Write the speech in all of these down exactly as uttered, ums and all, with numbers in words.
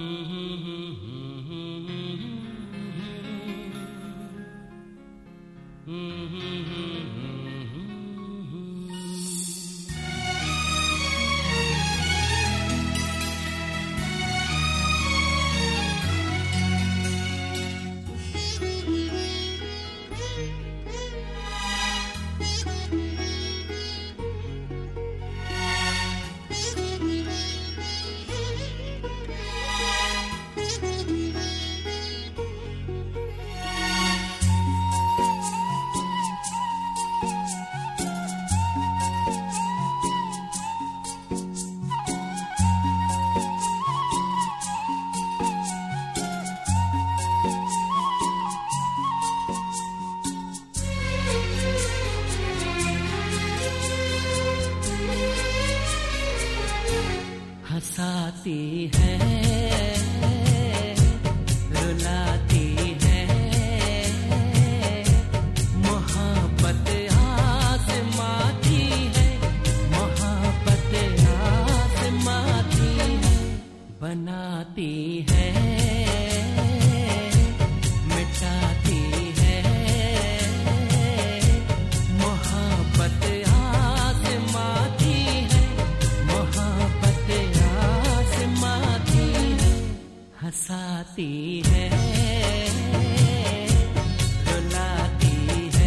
हंसाती है, रुलाती है, मोहब्बत आज़माती है, मोहब्बत आज़माती है, बनाती है, मिटाती है, मोहब्बत आज़माती है, मोहब्बत आज़माती है, हंसाती है, रुलाती है।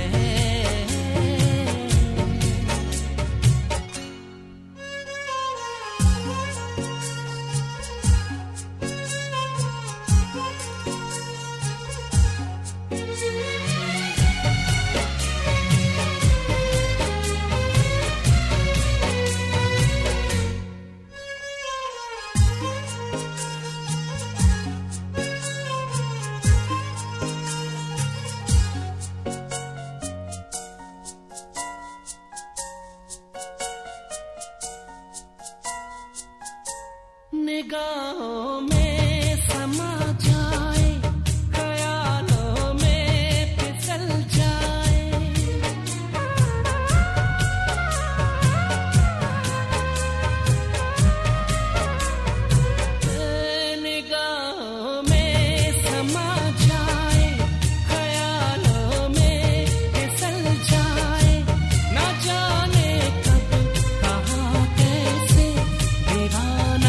निगाहों में समा जाए, ख्यालों में फिसल जाए, निगाहों में समा जाए, ख्यालों में फिसल जाए, ना जाने कब कहाँ कैसे दीवाना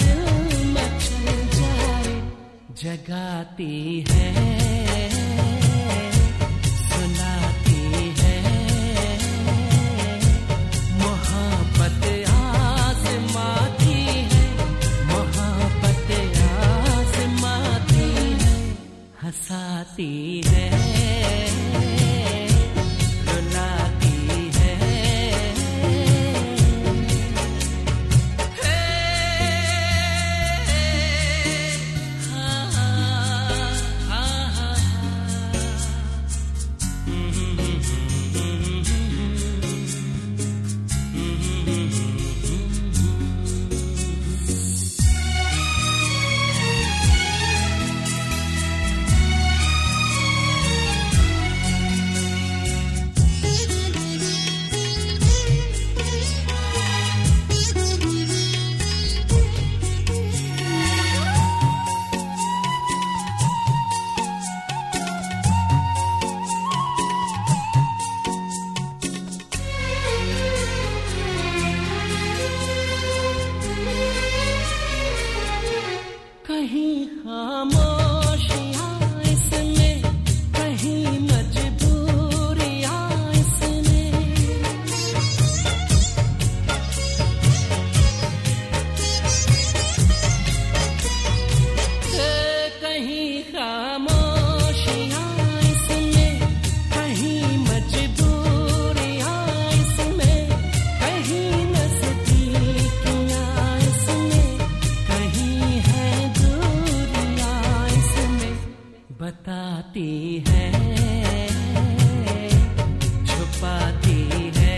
जगाती है, सुनाती है, मोहब्बत आज़माती है, मोहब्बत आज़माती है, हंसाती है, रुलाती है। कहीं खामोशियाँ इसमें, कहीं मजबूरियाँ इसमें, कहीं खामोशियाँ इसमें, कहीं मजबूरियाँ इसमें, कहीं नज़दीकियाँ इसमें, कहीं है बताती है, छुपाती है,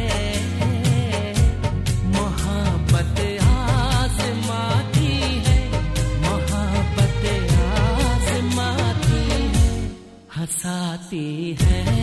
मोहब्बत आज़माती है, मोहब्बत आज़माती है, हंसाती है।